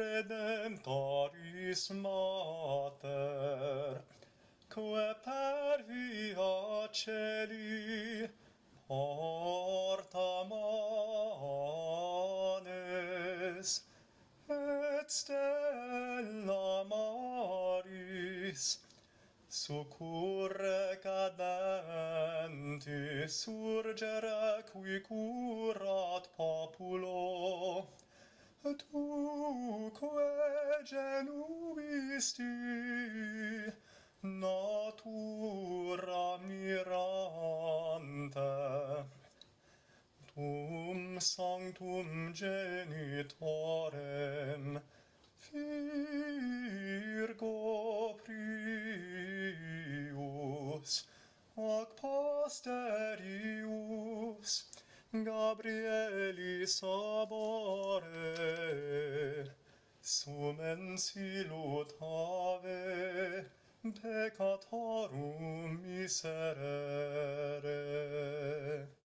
Redemptoris Mater, que per via celi porta manes, et stella maris, succurre cadentis surgere qui curat populo, tu quae genuisti natura mirante, tum sanctum genitorem Virgo prius ac posterius Gabrieli sabore sumen silutave peccatorum miserere.